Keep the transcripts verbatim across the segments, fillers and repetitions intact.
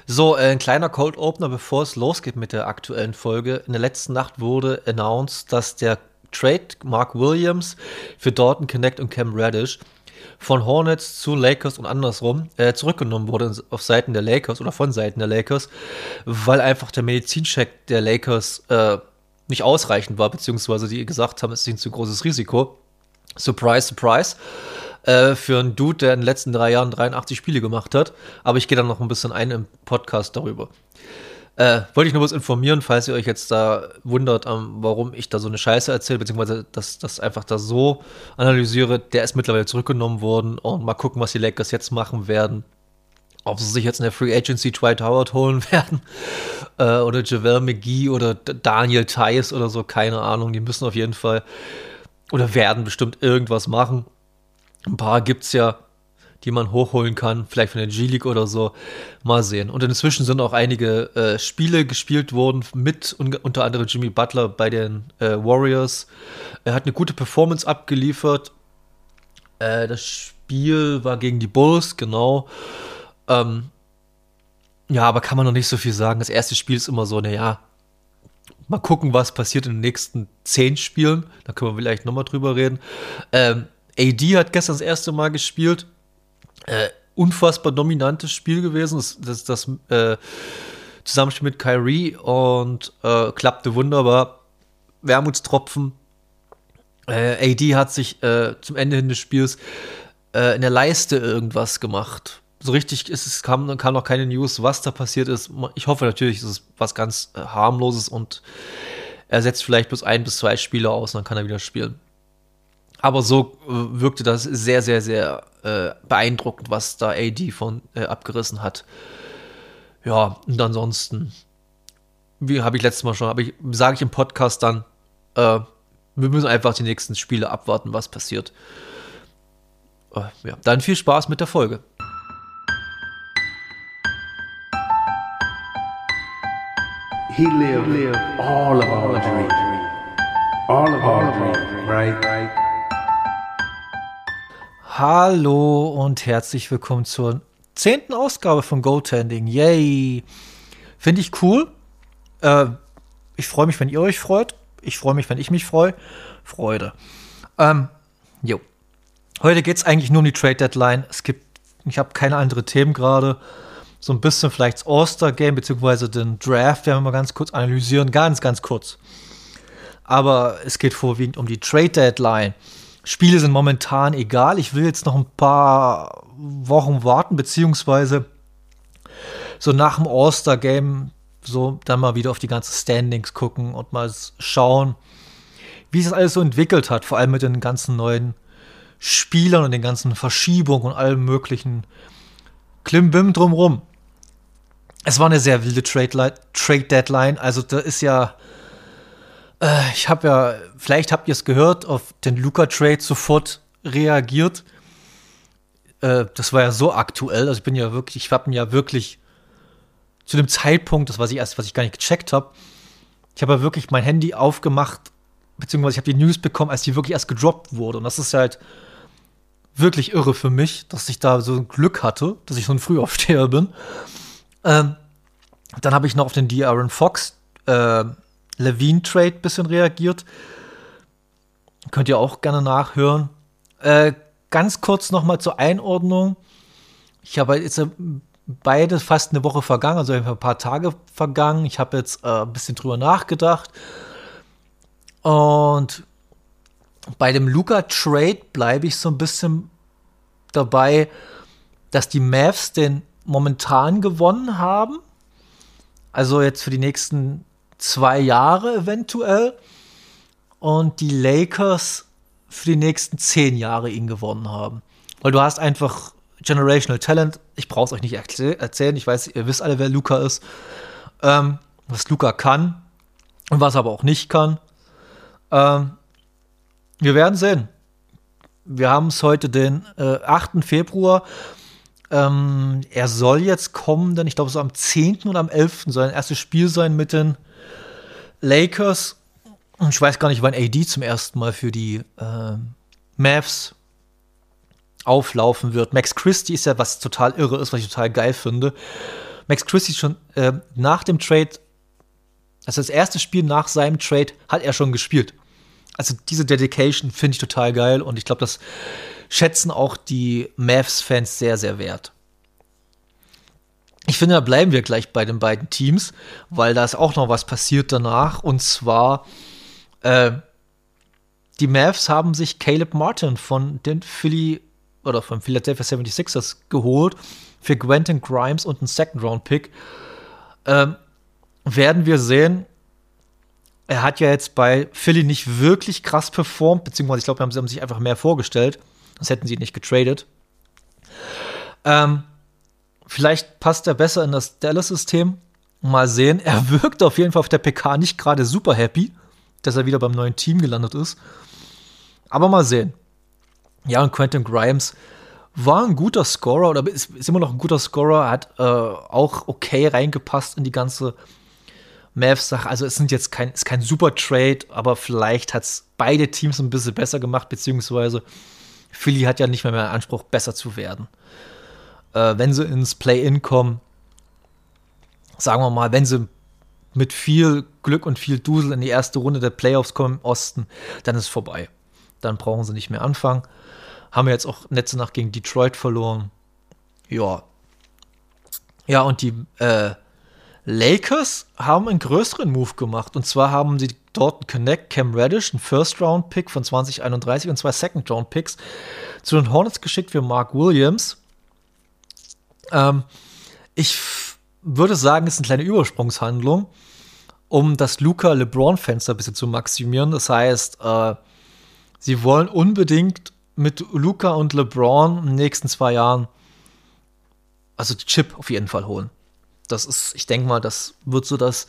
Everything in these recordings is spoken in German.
So, äh, ein kleiner Cold Opener, bevor es losgeht mit der aktuellen Folge. In der letzten Nacht wurde announced, dass der Trade Mark Williams für Dalton Connect und Cam Reddish von Hornets zu Lakers und andersrum äh, zurückgenommen wurde auf Seiten der Lakers oder von Seiten der Lakers, weil einfach der Medizincheck der Lakers äh, nicht ausreichend war, beziehungsweise die gesagt haben, es ist ein zu großes Risiko. Surprise, surprise. Äh, für einen Dude, der in den letzten drei Jahren dreiundachtzig Spiele gemacht hat. Aber ich gehe dann noch ein bisschen ein im Podcast darüber. Äh, wollte ich nur was informieren, falls ihr euch jetzt da wundert, ähm, warum ich da so eine Scheiße erzähle, beziehungsweise dass das einfach da so analysiere. Der ist mittlerweile zurückgenommen worden und mal gucken, was die Lakers jetzt machen werden. Ob sie sich jetzt in der Free Agency Dwight Howard holen werden äh, oder JaVale McGee oder D- Daniel Theis oder so, keine Ahnung. Die müssen auf jeden Fall oder werden bestimmt irgendwas machen. Ein paar gibt's ja, die man hochholen kann, vielleicht von der G-League oder so. Mal sehen. Und inzwischen sind auch einige äh, Spiele gespielt worden mit un- unter anderem Jimmy Butler bei den äh, Warriors. Er hat eine gute Performance abgeliefert. Äh, das Spiel war gegen die Bulls, genau. Ähm, ja, aber kann man noch nicht so viel sagen. Das erste Spiel ist immer so, naja, mal gucken, was passiert in den nächsten zehn Spielen. Da können wir vielleicht nochmal drüber reden. Ähm, A D hat gestern das erste Mal gespielt. Äh, unfassbar dominantes Spiel gewesen. Das, das, das äh, Zusammenspiel mit Kyrie und äh, klappte wunderbar. Wermutstropfen. Äh, A D hat sich äh, zum Ende hin des Spiels äh, in der Leiste irgendwas gemacht. So richtig ist es, kam, kam noch keine News, was da passiert ist. Ich hoffe natürlich, es ist was ganz äh, harmloses und er setzt vielleicht bloß ein bis zwei Spiele aus und dann kann er wieder spielen. Aber so äh, wirkte das sehr, sehr, sehr äh, beeindruckend, was da A D von äh, abgerissen hat. Ja, und ansonsten, wie habe ich letztes Mal schon, ich, sage ich im Podcast dann, äh, wir müssen einfach die nächsten Spiele abwarten, was passiert. Äh, ja, dann viel Spaß mit der Folge. He lived, he lived all of our dreams. All of our dreams, right? right? Hallo und herzlich willkommen zur zehnten Ausgabe von Goaltending. Yay! Finde ich cool. Äh, ich freue mich, wenn ihr euch freut. Ich freue mich, wenn ich mich freue. Freude. Ähm, jo. Heute geht es eigentlich nur um die Trade Deadline. Es gibt, ich habe keine anderen Themen gerade. So ein bisschen vielleicht das All-Star-Game beziehungsweise den Draft werden wir mal ganz kurz analysieren. Ganz, ganz kurz. Aber es geht vorwiegend um die Trade Deadline. Spiele sind momentan egal. Ich will jetzt noch ein paar Wochen warten, beziehungsweise so nach dem All-Star-Game so dann mal wieder auf die ganzen Standings gucken und mal schauen, wie sich das alles so entwickelt hat. Vor allem mit den ganzen neuen Spielern und den ganzen Verschiebungen und allem möglichen Klimbim drumrum. Es war eine sehr wilde Trade-Deadline. Also da ist ja Äh, ich habe ja, vielleicht habt ihr es gehört, auf den Luka-Trade sofort reagiert. Äh, das war ja so aktuell. Also ich bin ja wirklich, ich habe ihn ja wirklich zu dem Zeitpunkt, das weiß ich erst, was ich gar nicht gecheckt habe. Ich habe ja wirklich mein Handy aufgemacht, beziehungsweise ich habe die News bekommen, als die wirklich erst gedroppt wurde. Und das ist halt wirklich irre für mich, dass ich da so ein Glück hatte, dass ich so ein Frühaufsteher bin. Ähm, dann habe ich noch auf den De'Aaron Fox äh, Levine-Trade ein bisschen reagiert. Könnt ihr auch gerne nachhören. Äh, ganz kurz noch mal zur Einordnung. Ich habe jetzt äh, beide fast eine Woche vergangen, also ein paar Tage vergangen. Ich habe jetzt äh, ein bisschen drüber nachgedacht. Und bei dem Luka-Trade bleibe ich so ein bisschen dabei, dass die Mavs den momentan gewonnen haben. Also jetzt für die nächsten zwei Jahre eventuell und die Lakers für die nächsten zehn Jahre ihn gewonnen haben. Weil du hast einfach Generational Talent. Ich brauche es euch nicht erzäh- erzählen. Ich weiß, ihr wisst alle, wer Luka ist. Ähm, was Luka kann und was er aber auch nicht kann. Ähm, wir werden sehen. Wir haben es heute den äh, achten Februar. Ähm, er soll jetzt kommen, denn ich glaube, so am zehnten oder am elften soll ein erstes Spiel sein mit den Lakers. Ich weiß gar nicht, wann A D zum ersten Mal für die äh, Mavs auflaufen wird. Max Christie ist ja was total irre ist, was ich total geil finde. Max Christie schon äh, nach dem Trade, also das erste Spiel nach seinem Trade, hat er schon gespielt. Also diese Dedication finde ich total geil und ich glaube, das schätzen auch die Mavs-Fans sehr, sehr wert. Ich finde, da bleiben wir gleich bei den beiden Teams, weil da ist auch noch was passiert danach. Und zwar, äh, die Mavs haben sich Caleb Martin von den Philly oder von Philadelphia seventy-sixers geholt für Quentin Grimes und einen Second-Round-Pick. Ähm, werden wir sehen. Er hat ja jetzt bei Philly nicht wirklich krass performt, beziehungsweise ich glaube, sie haben sich einfach mehr vorgestellt. Das hätten sie nicht getradet. Ähm, Vielleicht passt er besser in das Dallas-System. Mal sehen. Er wirkt auf jeden Fall auf der P K nicht gerade super happy, dass er wieder beim neuen Team gelandet ist. Aber mal sehen. Ja, und Quentin Grimes war ein guter Scorer oder ist, ist immer noch ein guter Scorer. Hat äh, auch okay reingepasst in die ganze Mavs-Sache. Also es sind jetzt kein, ist kein super Trade, aber vielleicht hat es beide Teams ein bisschen besser gemacht, beziehungsweise Philly hat ja nicht mehr mehr Anspruch, besser zu werden. Wenn sie ins Play-In kommen, sagen wir mal, wenn sie mit viel Glück und viel Dusel in die erste Runde der Playoffs kommen im Osten, dann ist es vorbei. Dann brauchen sie nicht mehr anfangen. Haben wir jetzt auch letzte Nacht gegen Detroit verloren. Ja. Ja, und die äh, Lakers haben einen größeren Move gemacht. Und zwar haben sie dort Connect, Cam Reddish, einen First-Round-Pick von zwanzig einunddreißig und zwei Second-Round-Picks zu den Hornets geschickt für Mark Williams. Ähm, ich f- würde sagen, es ist eine kleine Übersprungshandlung, um das Luka-LeBron-Fenster ein bisschen zu maximieren. Das heißt, äh, sie wollen unbedingt mit Luka und LeBron in den nächsten zwei Jahren, also die Chip auf jeden Fall holen. Das ist, ich denke mal, das wird so das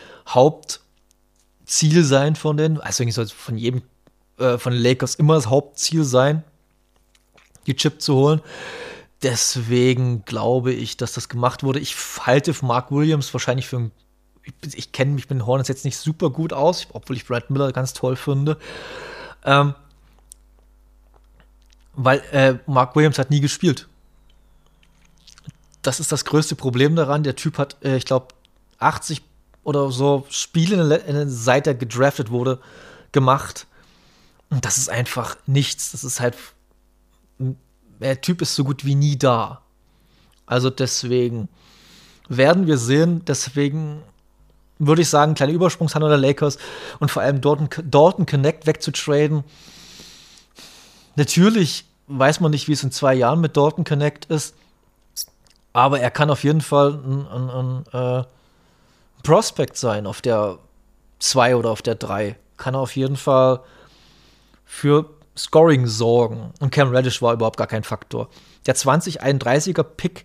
Hauptziel sein von denen. Also eigentlich soll es von jedem, äh, von den Lakers immer das Hauptziel sein, die Chip zu holen. Deswegen glaube ich, dass das gemacht wurde. Ich halte Mark Williams wahrscheinlich für ein, ich, ich kenne mich mit den Hornets jetzt nicht super gut aus, obwohl ich Brad Miller ganz toll finde. Ähm, weil äh, Mark Williams hat nie gespielt. Das ist das größte Problem daran. Der Typ hat, äh, ich glaube, achtzig oder so Spiele, seit er gedraftet wurde, gemacht. Und das ist einfach nichts. Das ist halt, der Typ ist so gut wie nie da. Also deswegen werden wir sehen. Deswegen würde ich sagen, kleine Übersprungshandel der Lakers und vor allem Dalton, Dalton Connect wegzutraden. Natürlich weiß man nicht, wie es in zwei Jahren mit Dalton Connect ist. Aber er kann auf jeden Fall ein, ein, ein äh, Prospect sein auf der zwei oder auf der drei. Kann er auf jeden Fall für Scoring sorgen. Und Cam Reddish war überhaupt gar kein Faktor. Der zwanzig einunddreißiger Pick,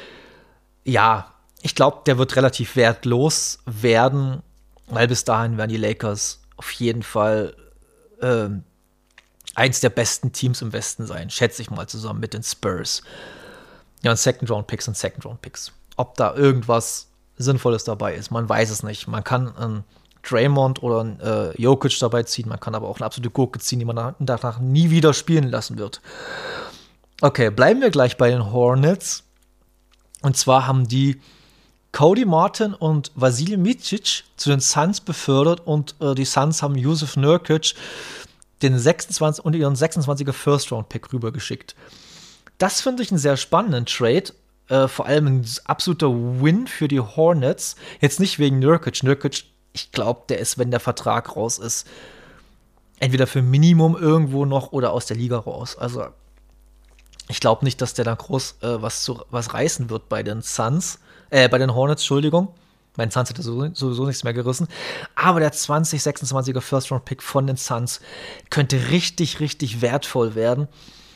ja, ich glaube, der wird relativ wertlos werden, weil bis dahin werden die Lakers auf jeden Fall äh, eins der besten Teams im Westen sein, schätze ich mal, zusammen mit den Spurs. Ja, und Second-Round-Picks und Second-Round-Picks. Ob da irgendwas Sinnvolles dabei ist, man weiß es nicht. Man kann einen Draymond oder einen äh, Jokic dabei ziehen, man kann aber auch eine absolute Gurke ziehen, die man danach nie wieder spielen lassen wird. Okay, bleiben wir gleich bei den Hornets. Und zwar haben die Cody Martin und Vasilij Micic zu den Suns befördert und äh, die Suns haben Jusuf Nurkic den sechsundzwanzig und ihren sechsundzwanziger First-Round-Pick rübergeschickt. Das finde ich einen sehr spannenden Trade. Äh, vor allem ein absoluter Win für die Hornets. Jetzt nicht wegen Nurkic. Nurkic, ich glaube, der ist, wenn der Vertrag raus ist, entweder für Minimum irgendwo noch oder aus der Liga raus. Also ich glaube nicht, dass der da groß äh, was, zu, was reißen wird bei den Suns. Äh, bei den Hornets, Entschuldigung. Bei den Suns hat er sowieso nichts mehr gerissen. Aber der zwanzig sechsundzwanziger First-Round-Pick von den Suns könnte richtig, richtig wertvoll werden.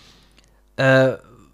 Äh,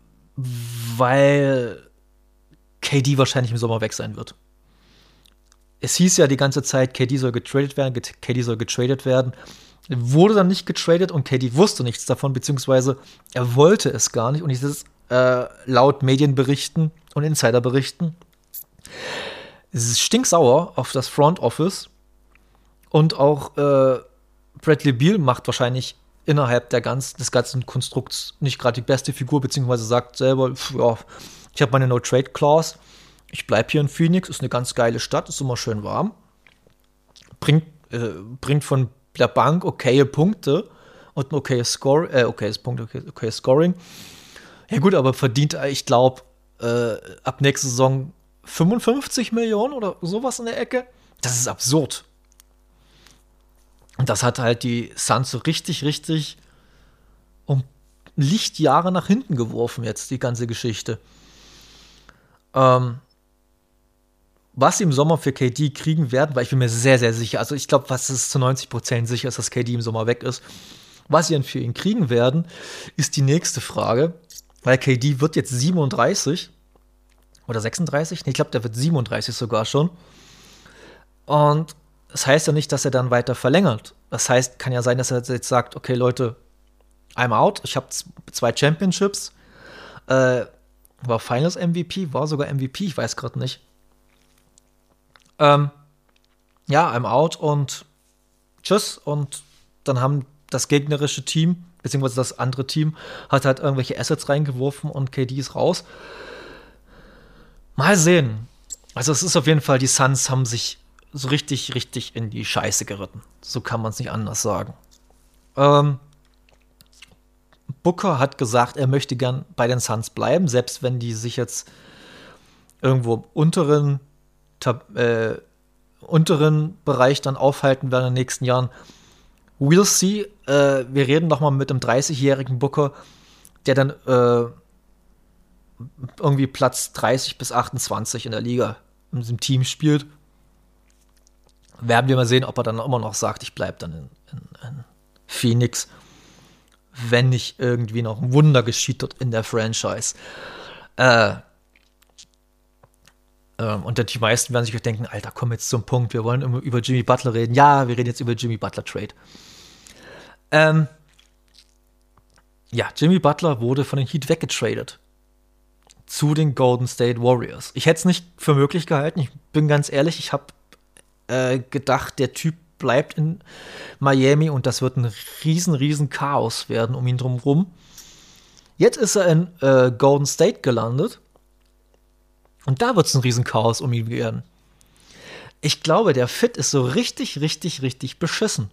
weil K D wahrscheinlich im Sommer weg sein wird. Es hieß ja die ganze Zeit, K D soll getradet werden, K D soll getradet werden. Wurde dann nicht getradet und K D wusste nichts davon, beziehungsweise er wollte es gar nicht. Und ich ist äh, laut Medienberichten und Insiderberichten, es ist stinksauer auf das Front Office und auch äh, Bradley Beal macht wahrscheinlich innerhalb der ganzen, des ganzen Konstrukts nicht gerade die beste Figur, beziehungsweise sagt selber, pf, ja, ich habe meine No-Trade-Clause, ich bleibe hier in Phoenix, ist eine ganz geile Stadt, ist immer schön warm. Bringt, äh, bringt von der Bank okaye Punkte und ein okayes Score, äh, okayes Punkt, okay, okayes Scoring. Ja gut, aber verdient, ich glaube, äh, ab nächster Saison fünfundfünfzig Millionen oder sowas in der Ecke. Das ist absurd. Und das hat halt die Suns so richtig, richtig um Lichtjahre nach hinten geworfen jetzt, die ganze Geschichte. Ähm, was sie im Sommer für K D kriegen werden, weil ich bin mir sehr, sehr sicher, also ich glaube, was ist zu neunzig Prozent sicher ist, dass K D im Sommer weg ist. Was sie dann für ihn kriegen werden, ist die nächste Frage, weil K D wird jetzt siebenunddreißig oder sechsunddreißig, nee, ich glaube, der wird siebenunddreißig sogar schon. Und das heißt ja nicht, dass er dann weiter verlängert. Das heißt, kann ja sein, dass er jetzt sagt, okay, Leute, I'm out, ich habe zwei Championships, äh, war Finals M V P, war sogar M V P, ich weiß gerade nicht. Ähm, ja, I'm out und tschüss. Und dann haben das gegnerische Team, beziehungsweise das andere Team, hat halt irgendwelche Assets reingeworfen und K D ist raus. Mal sehen. Also es ist auf jeden Fall, die Suns haben sich so richtig, richtig in die Scheiße geritten. So kann man es nicht anders sagen. Ähm, Booker hat gesagt, er möchte gern bei den Suns bleiben, selbst wenn die sich jetzt irgendwo im unteren, Tab- äh, unteren Bereich dann aufhalten werden in den nächsten Jahren. We'll see. Äh, wir reden noch mal mit einem dreißigjährigen Booker, der dann äh, irgendwie Platz dreißig bis achtundzwanzig in der Liga in diesem Team spielt. Werden wir mal sehen, ob er dann immer noch sagt, ich bleibe dann in, in, in Phoenix, wenn nicht irgendwie noch ein Wunder geschieht dort in der Franchise. Äh, äh, und die meisten werden sich denken, Alter, komm jetzt zum Punkt, wir wollen immer über Jimmy Butler reden. Ja, wir reden jetzt über Jimmy Butler Trade. Ähm, ja, Jimmy Butler wurde von den Heat weggetradet zu den Golden State Warriors. Ich hätte es nicht für möglich gehalten, ich bin ganz ehrlich, ich habe äh, gedacht, der Typ bleibt in Miami und das wird ein riesen, riesen Chaos werden um ihn drumherum. Jetzt ist er in äh, Golden State gelandet und da wird es ein riesen Chaos um ihn werden. Ich glaube, der Fit ist so richtig, richtig, richtig beschissen.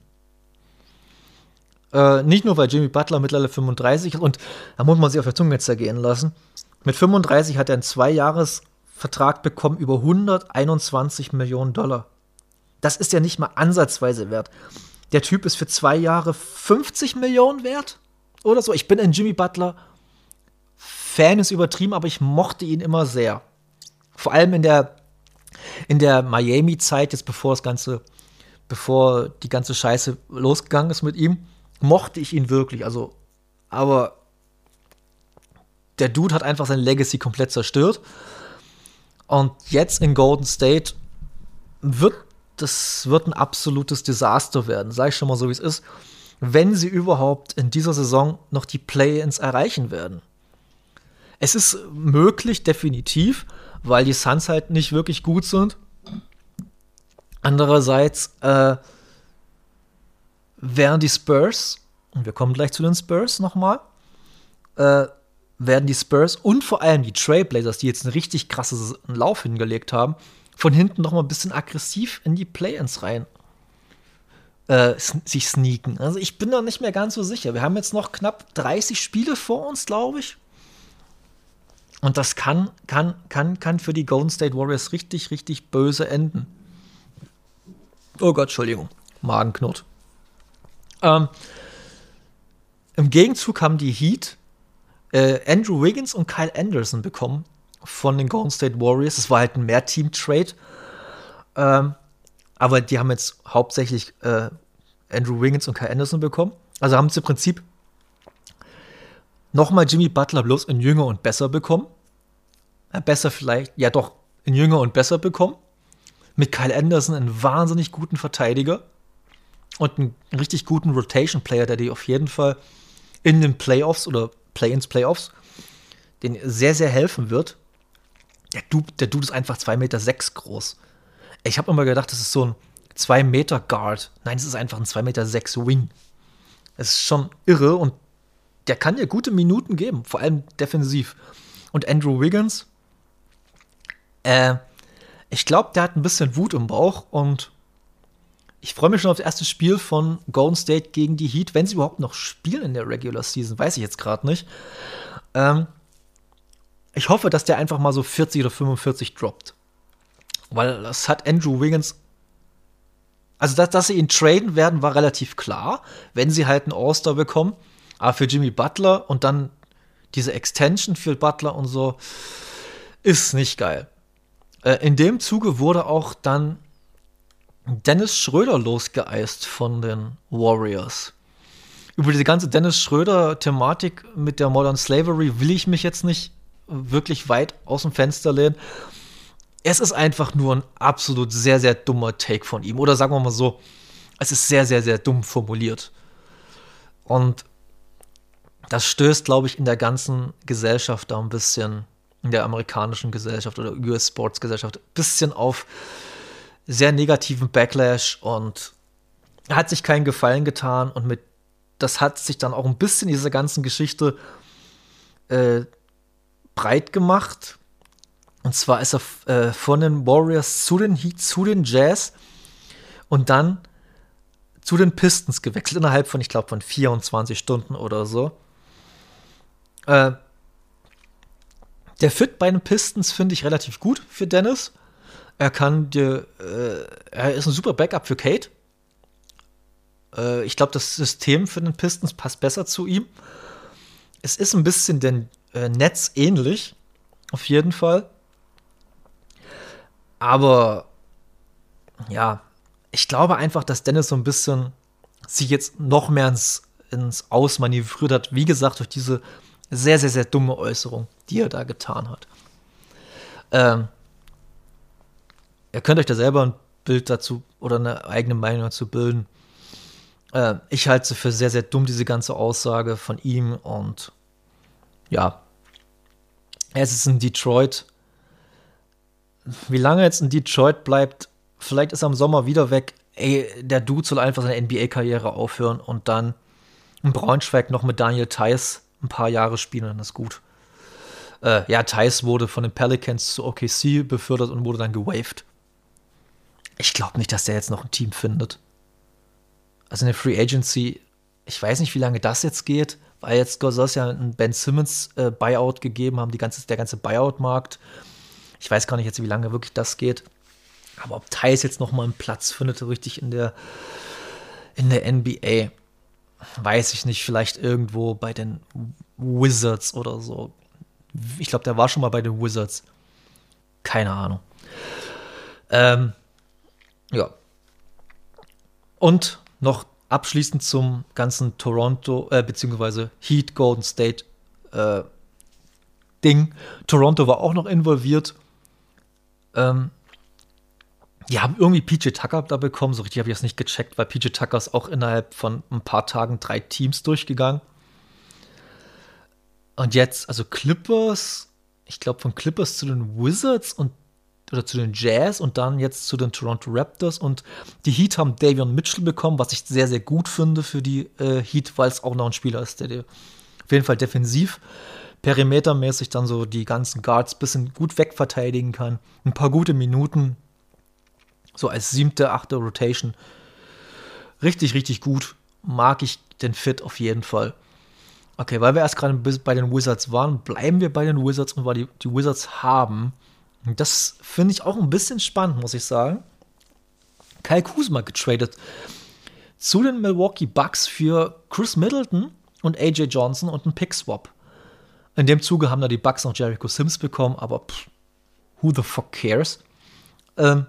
Äh, nicht nur, weil Jimmy Butler mittlerweile fünfunddreißig ist und da muss man sich auf der Zunge zergehen lassen. Mit fünfunddreißig hat er einen Zwei-Jahres-Vertrag bekommen über hunderteinundzwanzig Millionen Dollar. Das ist ja nicht mal ansatzweise wert. Der Typ ist für zwei Jahre fünfzig Millionen wert oder so. Ich bin ein Jimmy Butler Fan, ist übertrieben, aber ich mochte ihn immer sehr. Vor allem in der, in der Miami-Zeit, jetzt bevor das Ganze, bevor die ganze Scheiße losgegangen ist mit ihm, mochte ich ihn wirklich. Also, aber der Dude hat einfach sein Legacy komplett zerstört. Und jetzt in Golden State wird das wird ein absolutes Desaster werden, sage ich schon mal so, wie es ist, wenn sie überhaupt in dieser Saison noch die Play-ins erreichen werden. Es ist möglich, definitiv, weil die Suns halt nicht wirklich gut sind. Andererseits äh, wären die Spurs, und wir kommen gleich zu den Spurs nochmal, äh, werden die Spurs und vor allem die Trailblazers, die jetzt einen richtig krassen Lauf hingelegt haben, von hinten noch mal ein bisschen aggressiv in die Play-ins rein äh, sich sneaken. Also ich bin da nicht mehr ganz so sicher. Wir haben jetzt noch knapp dreißig Spiele vor uns, glaube ich. Und das kann, kann, kann, kann für die Golden State Warriors richtig, richtig böse enden. Oh Gott, Entschuldigung. Magenknurrt. Ähm, Im Gegenzug haben die Heat äh, Andrew Wiggins und Kyle Anderson bekommen von den Golden State Warriors. Es war halt ein Mehr-Team-Trade. Ähm, aber die haben jetzt hauptsächlich äh, Andrew Wiggins und Kyle Anderson bekommen. Also haben sie im Prinzip nochmal Jimmy Butler bloß in jünger und besser bekommen. Ja, besser vielleicht, ja doch, in jünger und besser bekommen. Mit Kyle Anderson einen wahnsinnig guten Verteidiger und einen richtig guten Rotation-Player, der dir auf jeden Fall in den Playoffs oder Play-ins Playoffs den sehr, sehr helfen wird. Der Dude, der Dude ist einfach zwei Meter sechs groß. Ich habe immer gedacht, das ist so ein zwei Meter Guard. Nein, es ist einfach ein zwei Meter sechs Wing. Das ist schon irre und der kann dir gute Minuten geben, vor allem defensiv. Und Andrew Wiggins Äh, ich glaube, der hat ein bisschen Wut im Bauch und ich freue mich schon auf das erste Spiel von Golden State gegen die Heat, wenn sie überhaupt noch spielen in der Regular Season, weiß ich jetzt gerade nicht. Ähm, ich hoffe, dass der einfach mal so vierzig oder fünfundvierzig droppt. Weil das hat Andrew Wiggins. Also, dass, dass sie ihn traden werden, war relativ klar, wenn sie halt einen All-Star bekommen. Aber für Jimmy Butler und dann diese Extension für Butler und so ist nicht geil. Äh, in dem Zuge wurde auch dann Dennis Schröder losgeeist von den Warriors. Über diese ganze Dennis Schröder-Thematik mit der Modern Slavery will ich mich jetzt nicht wirklich weit aus dem Fenster lehnen. Es ist einfach nur ein absolut sehr, sehr dummer Take von ihm. Oder sagen wir mal so, es ist sehr, sehr, sehr dumm formuliert. Und das stößt, glaube ich, in der ganzen Gesellschaft da ein bisschen, in der amerikanischen Gesellschaft oder U S-Sports-Gesellschaft, ein bisschen auf sehr negativen Backlash und er hat sich keinen Gefallen getan und mit das hat sich dann auch ein bisschen in dieser ganzen Geschichte äh, breit gemacht. Und zwar ist er äh, von den Warriors zu den Heat, zu den Jazz und dann zu den Pistons gewechselt, innerhalb von, ich glaube, von vierundzwanzig Stunden oder so. Äh, der Fit bei den Pistons finde ich relativ gut für Dennis. Er kann dir, äh, er ist ein super Backup für Kate. Äh, ich glaube, das System für den Pistons passt besser zu ihm. Es ist ein bisschen den äh, Nets ähnlich, auf jeden Fall. Aber ja, ich glaube einfach, dass Dennis so ein bisschen sich jetzt noch mehr ins, ins Ausmanövriert hat. Wie gesagt, durch diese sehr, sehr, sehr dumme Äußerung, die er da getan hat. Ähm, ihr könnt euch da selber ein Bild dazu oder eine eigene Meinung dazu bilden. Äh, ich halte sie für sehr, sehr dumm, diese ganze Aussage von ihm. Und ja, es ist in Detroit. Wie lange jetzt in Detroit bleibt, vielleicht ist er im Sommer wieder weg. Ey, der Dude soll einfach seine N B A-Karriere aufhören und dann in Braunschweig noch mit Daniel Theis ein paar Jahre spielen, dann ist gut. Äh, ja, Theis wurde von den Pelicans zu O K C befördert und wurde dann gewaved. Ich glaube nicht, dass der jetzt noch ein Team findet. Also eine Free Agency, ich weiß nicht, wie lange das jetzt geht, weil jetzt soll es ja einen Ben Simmons äh, Buyout gegeben haben, die ganze, der ganze Buyout-Markt. Ich weiß gar nicht jetzt, wie lange wirklich das geht. Aber ob Theis jetzt noch mal einen Platz findet, so richtig in der, in der N B A, weiß ich nicht. Vielleicht irgendwo bei den Wizards oder so. Ich glaube, der war schon mal bei den Wizards. Keine Ahnung. Ähm, ja. Und noch abschließend zum ganzen Toronto, äh, beziehungsweise Heat Golden State äh, Ding. Toronto war auch noch involviert. Ähm, die haben irgendwie P J Tucker da bekommen. So richtig habe ich das nicht gecheckt, weil P J Tucker ist auch innerhalb von ein paar Tagen drei Teams durchgegangen. Und jetzt, also Clippers, ich glaube von Clippers zu den Wizards und oder zu den Jazz und dann jetzt zu den Toronto Raptors. Und die Heat haben Davion Mitchell bekommen, was ich sehr, sehr gut finde für die äh, Heat, weil es auch noch ein Spieler ist, der dir auf jeden Fall defensiv perimetermäßig dann so die ganzen Guards ein bisschen gut wegverteidigen kann. Ein paar gute Minuten, so als siebte, achte Rotation. Richtig, richtig gut. Mag ich den Fit auf jeden Fall. Okay, weil wir erst gerade bei den Wizards waren, bleiben wir bei den Wizards und weil die, die Wizards haben, das finde ich auch ein bisschen spannend, muss ich sagen, Kyle Kuzma getradet zu den Milwaukee Bucks für Chris Middleton und A J Johnson und einen Pick-Swap. In dem Zuge haben da die Bucks noch Jericho Sims bekommen, aber pff, who the fuck cares? Ähm,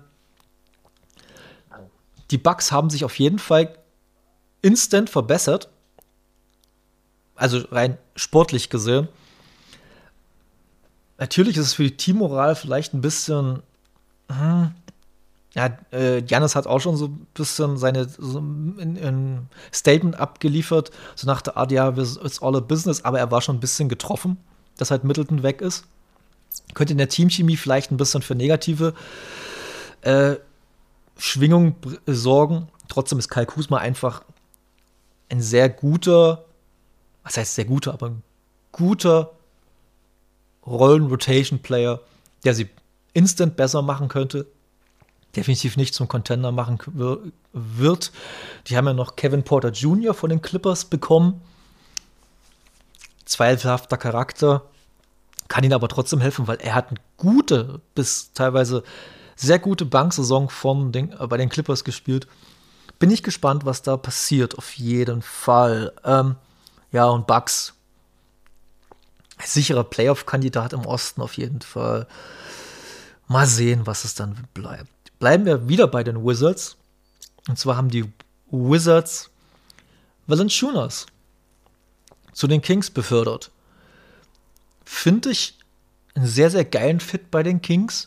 die Bucks haben sich auf jeden Fall instant verbessert. Also rein sportlich gesehen. Natürlich ist es für die Teammoral vielleicht ein bisschen. Hm, ja, äh, Giannis hat auch schon so ein bisschen seine so ein, ein Statement abgeliefert, so nach der Art, ja, it's all a business, aber er war schon ein bisschen getroffen, dass halt Middleton weg ist. Könnte in der Teamchemie vielleicht ein bisschen für negative äh, Schwingung sorgen. Trotzdem ist Kyle Kuzma einfach ein sehr guter, was heißt sehr guter, aber ein guter Rollen-Rotation-Player, der sie instant besser machen könnte. Definitiv nicht zum Contender machen wird. Die haben ja noch Kevin Porter Junior von den Clippers bekommen. Zweifelhafter Charakter. Kann ihnen aber trotzdem helfen, weil er hat eine gute, bis teilweise sehr gute Banksaison von den, äh, bei den Clippers gespielt. Bin ich gespannt, was da passiert, auf jeden Fall. Ähm, ja, und Bucks. Sicherer Playoff-Kandidat im Osten auf jeden Fall. Mal sehen, was es dann bleibt. Bleiben wir wieder bei den Wizards. Und zwar haben die Wizards Valanciunas zu den Kings befördert. Finde ich einen sehr, sehr geilen Fit bei den Kings.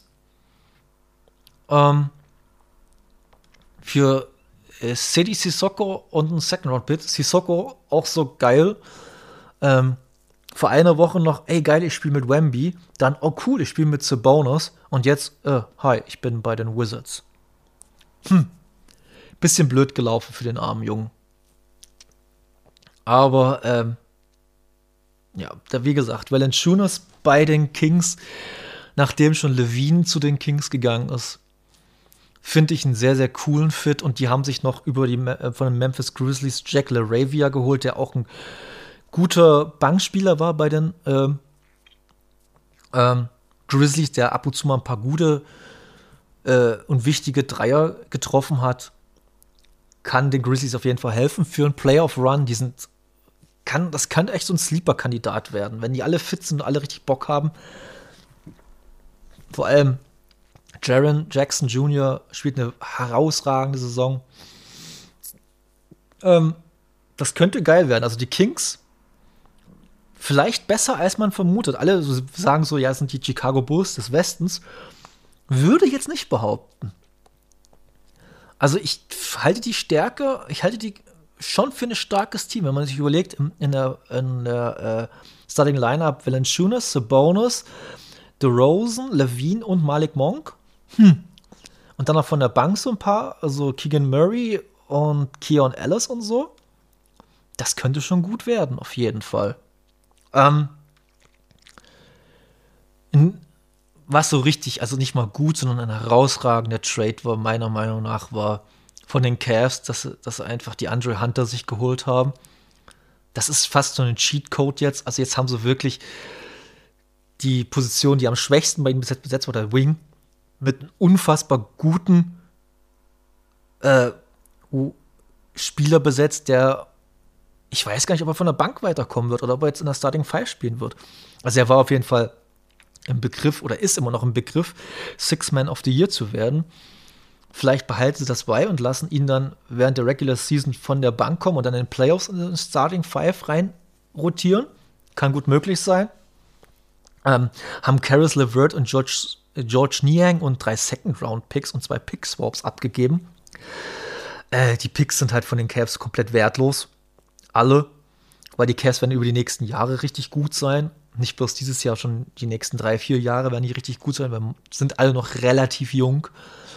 Ähm, für äh, Sedi Sissoko und ein Second-Round-Pick. Sissoko auch so geil. Ähm, vor einer Woche noch, ey geil, ich spiele mit Wemby. Dann, oh cool, ich spiele mit Sabonis. Und jetzt, äh, hi, ich bin bei den Wizards. Hm. Bisschen blöd gelaufen für den armen Jungen. Aber, ähm, ja, da, wie gesagt, Valanciunas bei den Kings, nachdem schon Levine zu den Kings gegangen ist, finde ich einen sehr, sehr coolen Fit. Und die haben sich noch über die äh, von den Memphis Grizzlies Jack LaRavia geholt, der auch ein guter Bankspieler war bei den ähm, ähm, Grizzlies, der ab und zu mal ein paar gute äh, und wichtige Dreier getroffen hat. Kann den Grizzlies auf jeden Fall helfen für einen Playoff-Run. Die sind Kann, das kann echt so ein Sleeper-Kandidat werden, wenn die alle fit sind und alle richtig Bock haben. Vor allem Jaren Jackson Junior spielt eine herausragende Saison. Ähm, das könnte geil werden. Also die Kings vielleicht besser, als man vermutet. Alle sagen so, ja, es sind die Chicago Bulls des Westens. Würde ich jetzt nicht behaupten. Also ich halte die Stärke, ich halte die schon für ein starkes Team, wenn man sich überlegt, in, in der, in der äh, Starting Lineup Valanciunas, Sabonis, DeRozan, Levine und Malik Monk. Hm. Und dann noch von der Bank so ein paar, also Keegan Murray und Keon Ellis und so. Das könnte schon gut werden, auf jeden Fall. Ähm, in, was so richtig, also nicht mal gut, sondern ein herausragender Trade war, meiner Meinung nach, war von den Cavs, dass, dass einfach die Andre Hunter sich geholt haben. Das ist fast so ein Cheatcode jetzt. Also jetzt haben sie wirklich die Position, die am schwächsten bei ihnen besetzt, besetzt war, der Wing, mit einem unfassbar guten äh, Spieler besetzt, der, ich weiß gar nicht, ob er von der Bank weiterkommen wird oder ob er jetzt in der Starting Five spielen wird. Also er war auf jeden Fall im Begriff oder ist immer noch im Begriff, Six Man of the Year zu werden. Vielleicht behalten sie das bei und lassen ihn dann während der Regular Season von der Bank kommen und dann in den Playoffs in den Starting Five rein rotieren. Kann gut möglich sein. Ähm, haben Caris LeVert und George, George Niang und drei Second-Round-Picks und zwei Pick-Swaps abgegeben. Äh, die Picks sind halt von den Cavs komplett wertlos. Alle. Weil die Cavs werden über die nächsten Jahre richtig gut sein. Nicht bloß dieses Jahr, schon die nächsten drei, vier Jahre werden die richtig gut sein, weil sind alle noch relativ jung.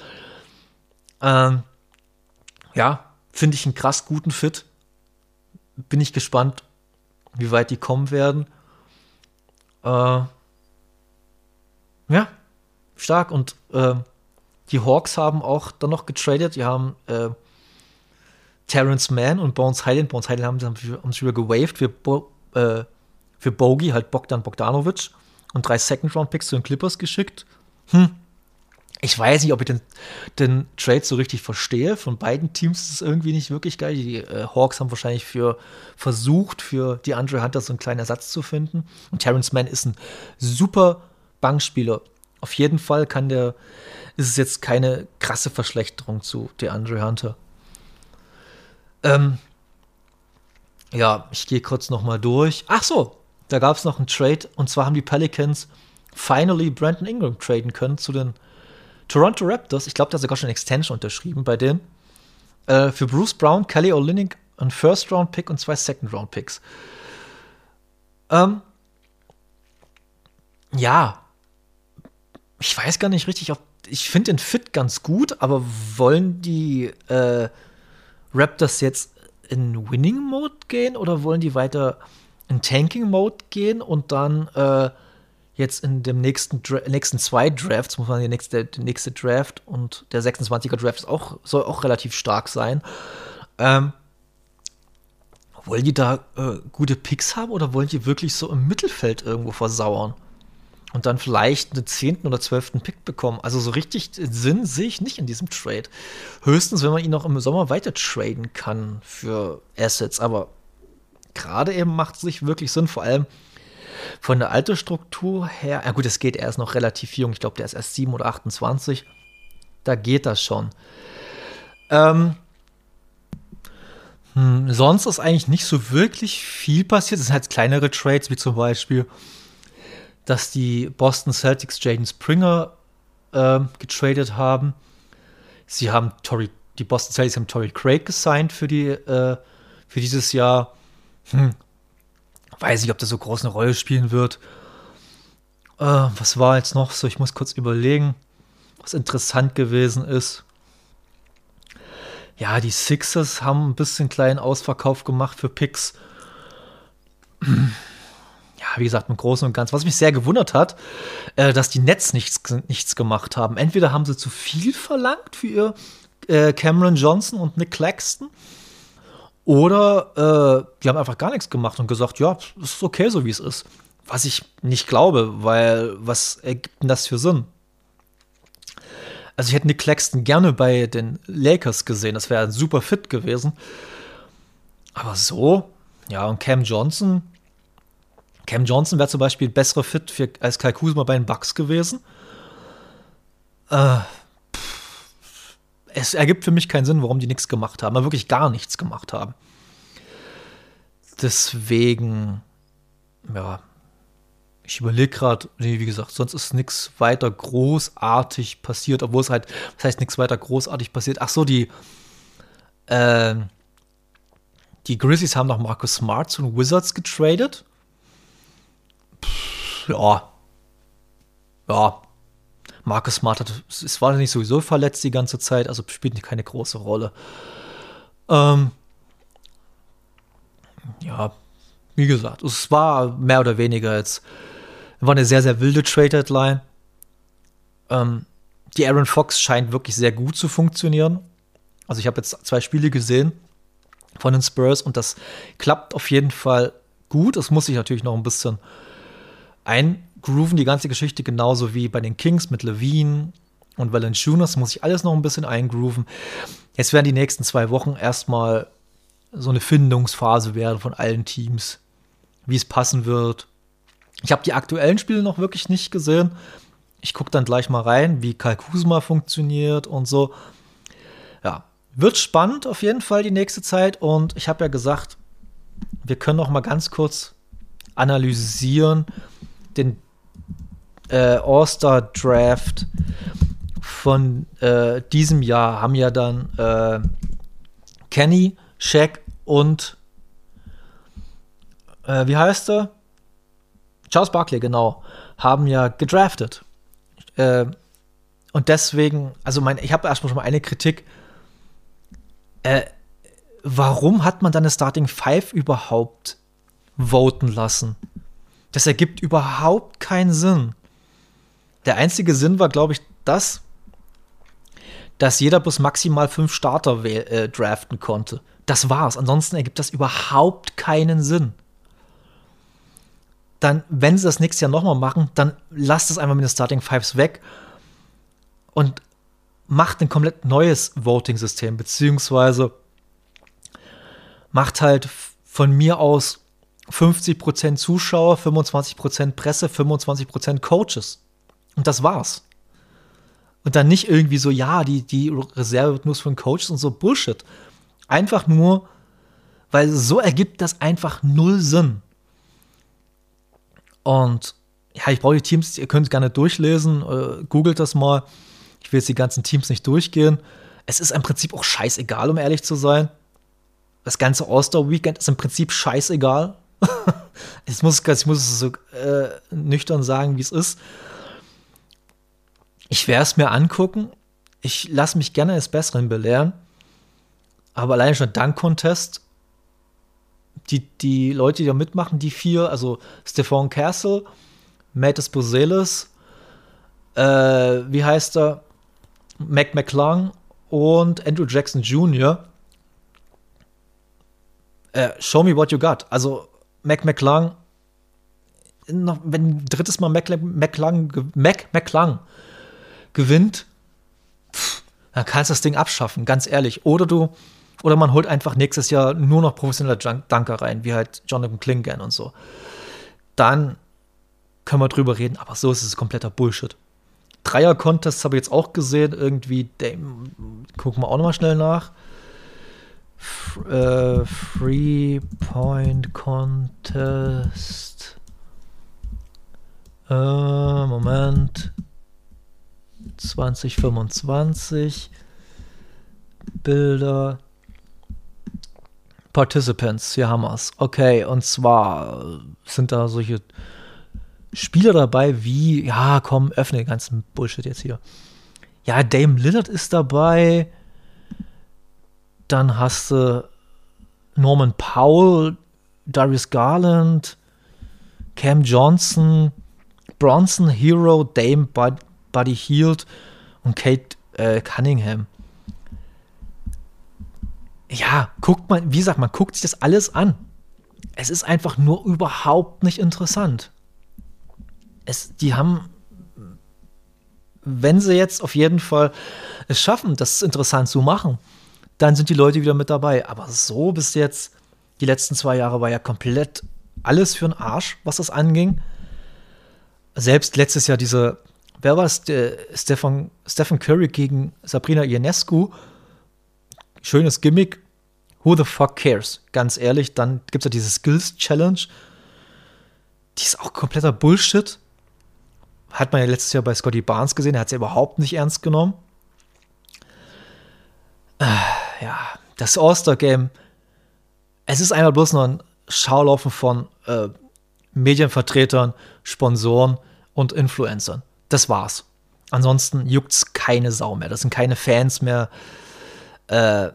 Ähm, ja, finde ich einen krass guten Fit. Bin ich gespannt, wie weit die kommen werden. Äh, ja, stark. Und äh, die Hawks haben auch dann noch getradet. Die haben äh, Terrence Mann und Bones Hyland. Bones Hyland haben, haben sich wieder gewaved für, Bo- äh, für Bogey, halt Bogdan Bogdanovic. Und drei Second-Round-Picks zu den Clippers geschickt. Hm. Ich weiß nicht, ob ich den, den Trade so richtig verstehe. Von beiden Teams ist es irgendwie nicht wirklich geil. Die äh, Hawks haben wahrscheinlich für versucht, für die Andre Hunter so einen kleinen Ersatz zu finden. Und Terrence Mann ist ein super Bankspieler. Auf jeden Fall kann der, ist es jetzt keine krasse Verschlechterung zu DeAndre Hunter. Ähm, ja, ich gehe kurz noch mal durch. Ach so, da gab es noch einen Trade. Und zwar haben die Pelicans finally Brandon Ingram traden können zu den Toronto Raptors. Ich glaube, der hat sogar schon eine Extension unterschrieben bei denen. Äh, für Bruce Brown, Kelly Olynyk, ein First-Round-Pick und zwei Second-Round-Picks. Ähm, ja, ich weiß gar nicht richtig, ob ich finde den Fit ganz gut, aber wollen die äh, Raptors jetzt in Winning-Mode gehen oder wollen die weiter in Tanking-Mode gehen und dann äh, jetzt in dem nächsten, Dra- nächsten zwei Drafts, muss man die nächste, der nächste Draft und der sechsundzwanziger Draft ist auch, soll auch relativ stark sein. Ähm, wollen die da äh, gute Picks haben oder wollen die wirklich so im Mittelfeld irgendwo versauern? Und dann vielleicht einen zehnten oder zwölften Pick bekommen. Also so richtig Sinn sehe ich nicht in diesem Trade. Höchstens, wenn man ihn noch im Sommer weiter traden kann für Assets. Aber gerade eben macht es nicht wirklich Sinn, vor allem von der Altersstruktur her. Ja gut, es geht, er ist noch relativ jung. Ich glaube, der ist erst sieben oder achtundzwanzig. Da geht das schon. Ähm, hm, sonst ist eigentlich nicht so wirklich viel passiert. Es sind halt kleinere Trades, wie zum Beispiel, dass die Boston Celtics Jaden Springer äh, getradet haben. Sie haben Torrey, die Boston Celtics haben Torrey Craig gesigned für die äh, für dieses Jahr. Hm. Weiß nicht, ob das so groß eine Rolle spielen wird. Äh, was war jetzt noch so? Ich muss kurz überlegen, was interessant gewesen ist. Ja, die Sixers haben ein bisschen kleinen Ausverkauf gemacht für Picks. Ja, wie gesagt, im Großen und Ganzen. Was mich sehr gewundert hat, äh, dass die Nets nichts, nichts gemacht haben. Entweder haben sie zu viel verlangt für ihr äh, Cameron Johnson und Nick Claxton, oder äh, die haben einfach gar nichts gemacht und gesagt, ja, es ist okay, so wie es ist. Was ich nicht glaube, weil was ergibt denn das für Sinn? Also ich hätte Nick Claxton gerne bei den Lakers gesehen, das wäre ein super Fit gewesen. Aber so, ja, und Cam Johnson, Cam Johnson wäre zum Beispiel ein besserer Fit für, als Kyle Kuzma bei den Bucks gewesen. Äh, es ergibt für mich keinen Sinn, warum die nichts gemacht haben, aber wirklich gar nichts gemacht haben. Deswegen, ja, ich überlege gerade, nee, wie gesagt, sonst ist nichts weiter großartig passiert, obwohl es halt, das heißt nichts weiter großartig passiert. Ach so, die, äh, die Grizzlies haben noch Marcus Smart zu den Wizards getradet. Pff, ja. Ja. Marcus Smart hat, es war nicht sowieso verletzt die ganze Zeit, also spielt keine große Rolle. Ähm, ja, wie gesagt, es war mehr oder weniger jetzt, war eine sehr, sehr wilde Trade-Deadline. Ähm, die Aaron Fox scheint wirklich sehr gut zu funktionieren. Also ich habe jetzt zwei Spiele gesehen von den Spurs und das klappt auf jeden Fall gut. Es muss sich natürlich noch ein bisschen eingrooven, die ganze Geschichte, genauso wie bei den Kings mit Levine und Valanciunas, muss sich alles noch ein bisschen eingrooven. Jetzt werden die nächsten zwei Wochen erstmal so eine Findungsphase werden von allen Teams, wie es passen wird. Ich habe die aktuellen Spiele noch wirklich nicht gesehen. Ich gucke dann gleich mal rein, wie Kyle Kuzma funktioniert und so. Ja, wird spannend auf jeden Fall die nächste Zeit. Und ich habe ja gesagt, wir können noch mal ganz kurz analysieren den äh, All-Star-Draft von äh, diesem Jahr. Haben ja dann äh, Kenny, Shaq und äh, wie heißt er? Charles Barkley, genau, haben ja gedraftet. Äh, und deswegen, also mein, ich habe erstmal schon mal eine Kritik. Äh, warum hat man dann eine Starting Five überhaupt voten lassen? Das ergibt überhaupt keinen Sinn. Der einzige Sinn war, glaube ich, das, dass jeder bis maximal fünf Starter äh, draften konnte. Das war's. Ansonsten ergibt das überhaupt keinen Sinn. Dann, wenn sie das nächste Jahr nochmal machen, dann lasst es einfach mit den Starting Fives weg und macht ein komplett neues Voting-System, beziehungsweise macht halt von mir aus fünfzig Prozent Zuschauer, fünfundzwanzig Prozent Presse, fünfundzwanzig Prozent Coaches. Und das war's. Und dann nicht irgendwie so, ja, die, die Reserve wird nur von Coaches und so Bullshit. Einfach nur, weil so ergibt das einfach null Sinn. Und ja, ich brauche die Teams, ihr könnt es gerne durchlesen, äh, googelt das mal. Ich will jetzt die ganzen Teams nicht durchgehen. Es ist im Prinzip auch scheißegal, um ehrlich zu sein. Das ganze All-Star-Weekend ist im Prinzip scheißegal. ich, muss, ich muss es so äh, nüchtern sagen, wie es ist. Ich werde es mir angucken. Ich lasse mich gerne als Besseren belehren. Aber allein schon Dunk-Contest, die, die Leute, die da mitmachen, die vier, also Stephon Castle, Matus Buzelis, äh, wie heißt er? Mac McClung und Andrew Jackson Junior Äh, show me what you got. Also Mac McClung, noch, wenn ein drittes Mal Mac McClung, Mac McClung gewinnt, pff, dann kannst du das Ding abschaffen, ganz ehrlich. Oder du, oder man holt einfach nächstes Jahr nur noch professionelle Dunker rein, wie halt Jonathan Clingan und so. Dann können wir drüber reden, aber so ist es kompletter Bullshit. Dreier-Contests habe ich jetzt auch gesehen, irgendwie, gucken wir auch noch mal schnell nach. F- äh, Three-Point-Contest. Äh, Moment. zwanzig fünfundzwanzig. Bilder. Participants, hier haben wir es. Okay, und zwar sind da solche Spieler dabei wie, ja, komm, öffne den ganzen Bullshit jetzt hier. Ja, Dame Lillard ist dabei. Dann hast du Norman Powell, Darius Garland, Cam Johnson, Bronson, Hero, Dame, Bud, Buddy Hield und Kate äh, Cunningham. Ja, guckt man, wie gesagt, man guckt sich das alles an. Es ist einfach nur überhaupt nicht interessant. Es, die haben, wenn sie jetzt auf jeden Fall es schaffen, das interessant zu machen, dann sind die Leute wieder mit dabei. Aber so bis jetzt, die letzten zwei Jahre war ja komplett alles für den Arsch, was das anging. Selbst letztes Jahr diese, wer war es, Stephen, Stephen Curry gegen Sabrina Ionescu. Schönes Gimmick. Who the fuck cares? Ganz ehrlich, dann gibt es ja diese Skills Challenge. Die ist auch kompletter Bullshit. Hat man ja letztes Jahr bei Scotty Barnes gesehen. Er hat es ja überhaupt nicht ernst genommen. Äh, ja, das All-Star-Game. Es ist einmal bloß nur ein Schaulaufen von äh, Medienvertretern, Sponsoren und Influencern. Das war's. Ansonsten juckt's keine Sau mehr. Das sind keine Fans mehr. Äh,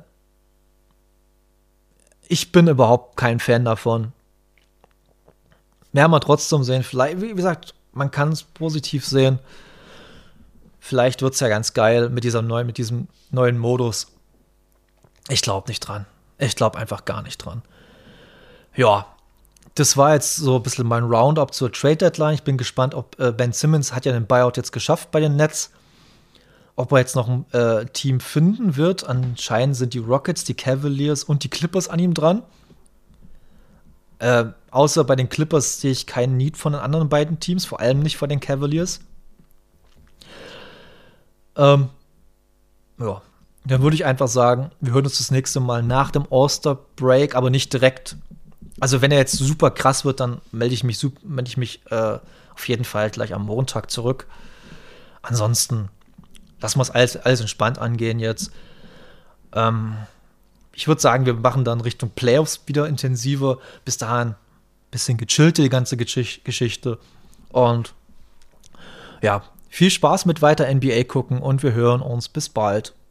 ich bin überhaupt kein Fan davon. Werden wir trotzdem sehen. Vielleicht, wie gesagt, man kann es positiv sehen. Vielleicht wird's ja ganz geil mit dieser neuen, mit diesem neuen Modus. Ich glaube nicht dran. Ich glaube einfach gar nicht dran. Ja, das war jetzt so ein bisschen mein Roundup zur Trade Deadline. Ich bin gespannt, ob äh, Ben Simmons hat ja den Buyout jetzt geschafft bei den Nets. Ob er jetzt noch ein äh, Team finden wird. Anscheinend sind die Rockets, die Cavaliers und die Clippers an ihm dran. Äh, außer bei den Clippers sehe ich keinen Need von den anderen beiden Teams, vor allem nicht von den Cavaliers. Ähm, ja, dann würde ich einfach sagen, wir hören uns das nächste Mal nach dem All-Star-Break, aber nicht direkt. Also wenn er jetzt super krass wird, dann melde ich mich, melde ich mich äh, auf jeden Fall gleich am Montag zurück. Ansonsten lassen wir es alles, alles entspannt angehen jetzt. Ähm, ich würde sagen, wir machen dann Richtung Playoffs wieder intensiver. Bis dahin ein bisschen gechillte die ganze Gesch- Geschichte. Und ja, viel Spaß mit weiter N B A gucken und wir hören uns. Bis bald.